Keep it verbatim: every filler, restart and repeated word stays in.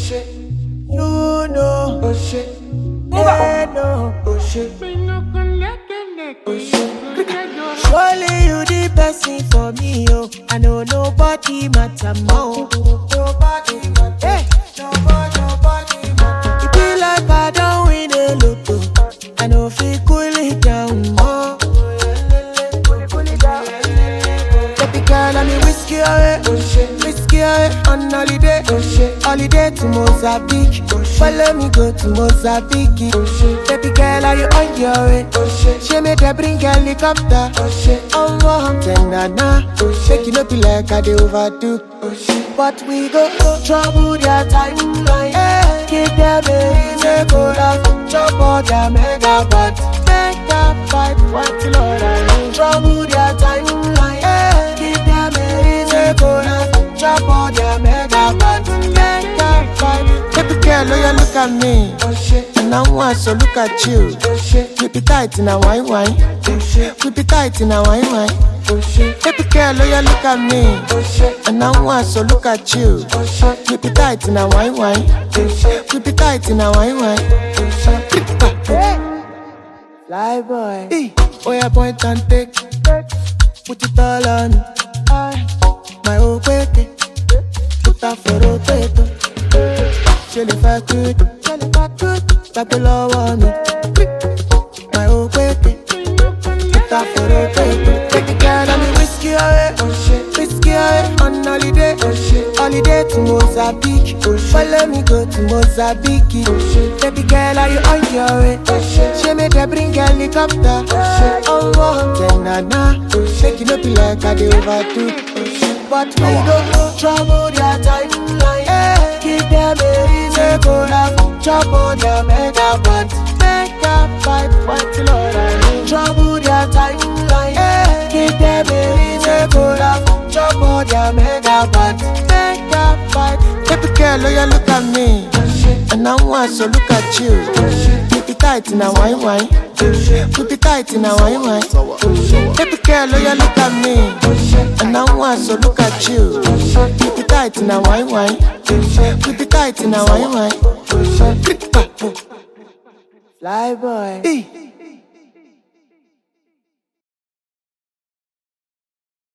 shit. You know, oh shit. They know, oh shit. Oh shit. Surely you the person for me, oh. I know nobody matter more. Nobody matter. Hey. Nobody, nobody matter. It be like I don't win a lotto. I know if you cool it down more. Baby girl, I'm whiskey away. Oh shit. Whiskey away on holiday. Oh shit. Holiday to Mozambique. Oh shit. Follow me go to Mozambique. Oh shit. Baby girl, are you on your way? Oh shit. She made her bring helicopter. Oh shit. I'm warm tender now. Oh shit. Make it not be like I do overdo. Oh shit. But we go oh, trouble their timeline. Hey. Give them a reason go laugh. Chop all their megabytes. Megabyte, what the Lord I mean. Trouble their timeline. Hey. Give them a reason go laugh. Chop all their megabytes. Megabyte. Baby girl, oh you look at me. Oh shit. And I want so look at you. Oh shit. Keep it tight in a wine wine. Oh shit. Keep it tight in a wine wine. Oh shit. Baby girl, oh you look at me. Oh shit. And I want so look at you. Oh shit. Keep it tight in a wine wine. Oh shit. Keep it tight in a wine wine. Oh shit. Hey. Fly boy. Hey. Oh yeah, point and take. Put it all on me. My old baby. Put that for rotator. Chili fat good. Chili fat good. Tap the low on me. My old baby. Put that for rotator. Take the girl and me whiskey away. Oh shit. Whiskey away on holiday. Oh shit. Holiday to Mozambique. Oh shit. Follow me go to Mozambique. Oh shit. Baby girl, are you on your way? Oh shit. She made her bring helicopter. Oh shit. Oh wow, tender now. Oh shit. Make it not be like I do overdo. Oh shit. But we don't know trouble their timeline. Hey. Give them a reason go laugh. Chop on their megabytes. Megabyte, what the Lord I mean. Trouble their timeline. Hey. Give them a reason go laugh. Chop on their megabytes. Megabyte. Baby girl, oh you look at me. And I want so look at you. Keep it tight in a wine wine. Keep it tight in a wine wine. Baby girl, oh you look at me. And I want so look at you. Keep it tight in a wine wine. Keep it tight in a wine wine. Fly boy.